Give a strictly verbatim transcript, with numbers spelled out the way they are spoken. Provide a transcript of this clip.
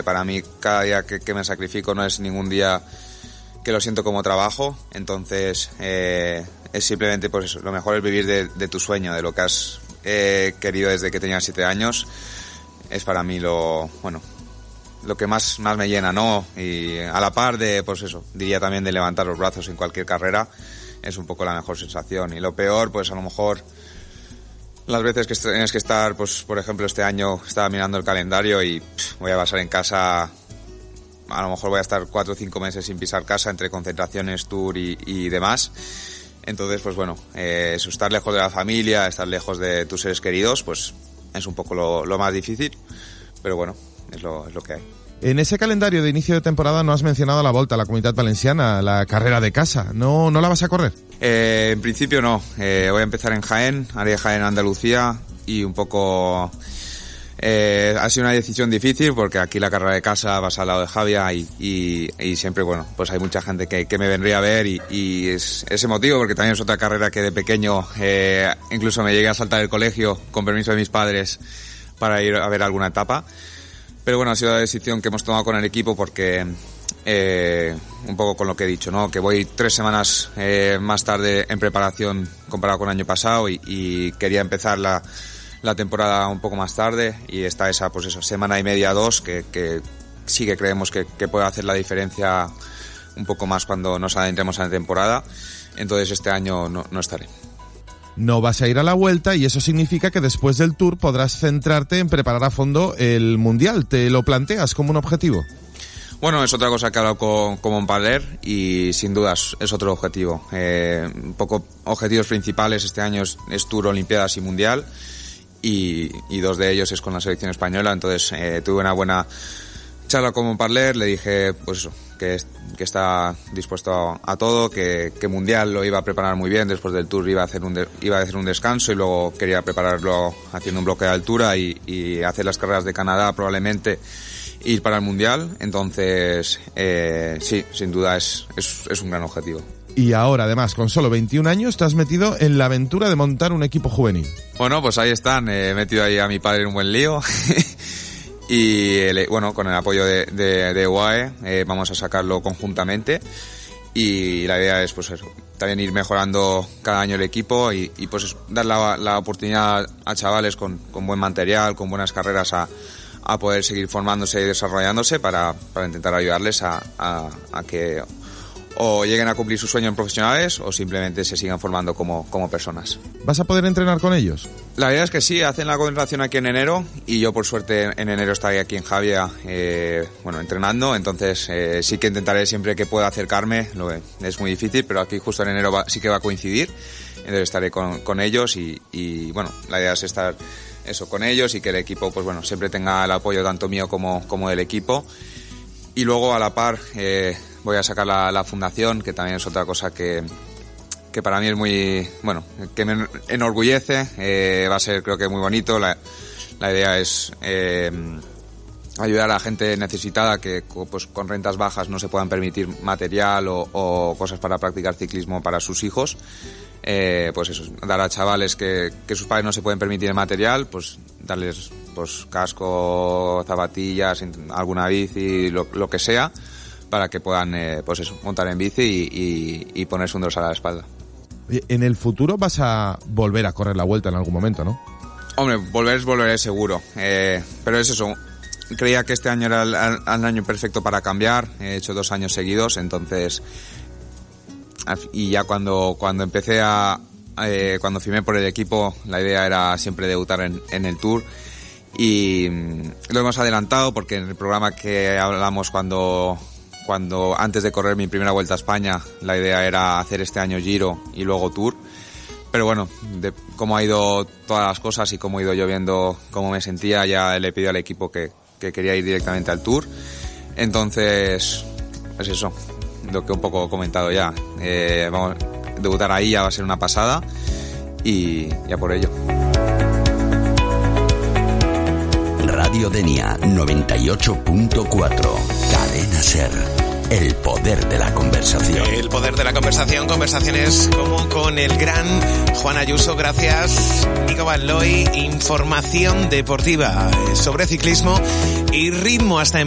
para mí cada día que, que me sacrifico no es ningún día que lo siento como trabajo, entonces eh, es simplemente pues eso, lo mejor es vivir de, de tu sueño, de lo que has eh, querido desde que tenías siete años, es para mí lo, bueno, lo que más, más me llena, ¿no? Y a la par de, pues eso, diría también de levantar los brazos en cualquier carrera, es un poco la mejor sensación. Y lo peor, pues a lo mejor las veces que tienes que estar, pues por ejemplo este año estaba mirando el calendario y pff, voy a pasar en casa, a lo mejor voy a estar cuatro o cinco meses sin pisar casa entre concentraciones, tour y, y demás. Entonces, pues bueno, eh, eso, estar lejos de la familia, estar lejos de tus seres queridos, pues es un poco lo, lo más difícil, pero bueno, es lo, es lo que hay. En ese calendario de inicio de temporada no has mencionado la Volta a la Comunitat Valenciana, la carrera de casa. ¿No, no la vas a correr? Eh, en principio no. Eh, voy a empezar en Jaén, haré Jaén Andalucía y un poco... Eh, ha sido una decisión difícil porque aquí la carrera de casa vas al lado de Javia y, y, y siempre, bueno, pues hay mucha gente que, que me vendría a ver y, y es, es emotivo porque también es otra carrera que de pequeño eh, incluso me llegué a saltar el colegio con permiso de mis padres para ir a ver alguna etapa. Pero bueno, ha sido la decisión que hemos tomado con el equipo porque eh, un poco con lo que he dicho, ¿no? Que voy tres semanas eh, más tarde en preparación comparado con el año pasado y, y quería empezar la la temporada un poco más tarde y está esa, pues eso, semana y media, dos, que, que sí que creemos que, que puede hacer la diferencia un poco más cuando nos adentremos en la temporada. Entonces este año no, no estaré. No vas a ir a la Vuelta y eso significa que después del Tour podrás centrarte en preparar a fondo el Mundial. ¿Te lo planteas como un objetivo? Bueno, es otra cosa que he hablado con, con Montpaler y sin dudas es otro objetivo. Eh, un poco objetivos principales este año es, es Tour, Olimpiadas y Mundial. Y, y dos de ellos es con la selección española, entonces eh, tuve una buena charla con Montparler, le dije pues eso, que, que está dispuesto a, a todo, que, que Mundial lo iba a preparar muy bien, después del Tour iba a hacer un, de, iba a hacer un descanso y luego quería prepararlo haciendo un bloque de altura y, y hacer las carreras de Canadá probablemente, ir para el Mundial, entonces eh, sí, sin duda es, es, es un gran objetivo. Y ahora, además, con solo veintiún años, te has metido en la aventura de montar un equipo juvenil. Bueno, pues ahí están. He metido ahí a mi padre en un buen lío. y, el, bueno, con el apoyo de, de, de U A E, eh, vamos a sacarlo conjuntamente. Y la idea es, pues eso, también ir mejorando cada año el equipo y, y pues eso, dar la, la oportunidad a chavales con, con buen material, con buenas carreras a, a poder seguir formándose y desarrollándose para, para intentar ayudarles a, a, a que o lleguen a cumplir su sueño en profesionales o simplemente se sigan formando como, como personas. ¿Vas a poder entrenar con ellos? La verdad es que sí, hacen la concentración aquí en enero y yo por suerte en enero estaré aquí en Javia eh, bueno, entrenando, entonces eh, sí que intentaré siempre que pueda acercarme, lo, es muy difícil, pero aquí justo en enero va, sí que va a coincidir, entonces estaré con, con ellos y, y bueno, la idea es estar eso con ellos y que el equipo pues bueno siempre tenga el apoyo tanto mío como, como del equipo. Y luego a la par eh, voy a sacar la, la fundación, que también es otra cosa que, que para mí es muy, bueno, que me enorgullece, eh, va a ser creo que muy bonito. La, la idea es eh, ayudar a la gente necesitada que pues con rentas bajas no se puedan permitir material o, o cosas para practicar ciclismo para sus hijos. Eh, pues eso, dar a chavales que, que sus padres no se pueden permitir el material, pues darles pues casco, zapatillas, alguna bici, lo, lo que sea, para que puedan eh, pues eso, montar en bici y, y, y ponerse un dorsal a la espalda. En el futuro vas a volver a correr la Vuelta en algún momento, ¿no? Hombre, volver es volver seguro, eh, pero es eso, creía que este año era el, el año perfecto para cambiar, he hecho dos años seguidos, entonces... Y ya cuando, cuando empecé a, eh, cuando firmé por el equipo, la idea era siempre debutar en, en el Tour y lo hemos adelantado porque en el programa que hablamos cuando, cuando antes de correr mi primera Vuelta a España, la idea era hacer este año Giro y luego Tour. Pero bueno, de cómo ha ido todas las cosas y cómo he ido yo viendo cómo me sentía, ya le pedí al equipo que, que quería ir directamente al Tour. Entonces, pues eso. Lo que un poco he comentado ya, eh, vamos a debutar ahí, ya va a ser una pasada y ya por ello. Radio Denia noventa y ocho punto cuatro, Cadena SER, el poder de la conversación. El poder de la conversación, conversaciones como con el gran Juan Ayuso, gracias. Nico Van Looy, información deportiva sobre ciclismo y ritmo hasta en